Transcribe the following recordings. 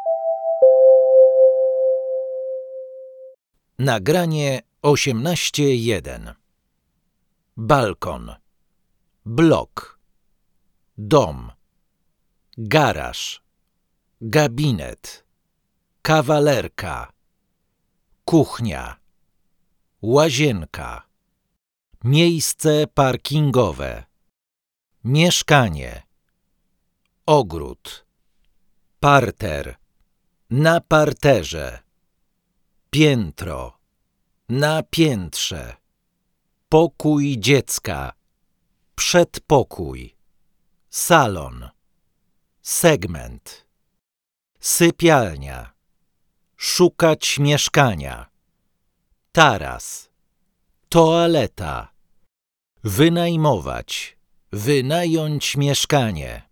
Nagranie 18.1. Balkon, blok, dom, garaż, gabinet, kawalerka, kuchnia, łazienka, miejsce parkingowe, mieszkanie, ogród, parter, na parterze, piętro, na piętrze, pokój dziecka, przedpokój, salon, segment, sypialnia, szukać mieszkania, taras, toaleta, wynajmować, wynająć mieszkanie.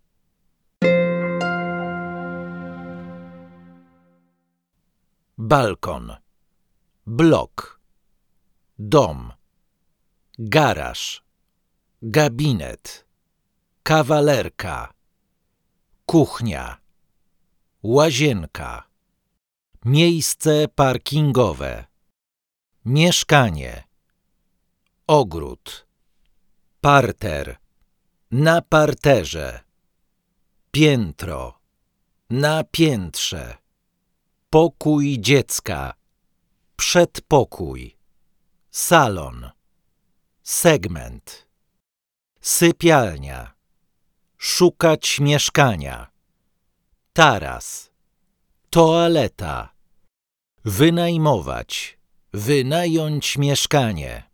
Balkon, blok, dom, garaż, gabinet, kawalerka, kuchnia, łazienka, miejsce parkingowe, mieszkanie, ogród, parter, na parterze, piętro, na piętrze, pokój dziecka, przedpokój, salon, segment, sypialnia, szukać mieszkania, taras, toaleta, wynajmować, wynająć mieszkanie.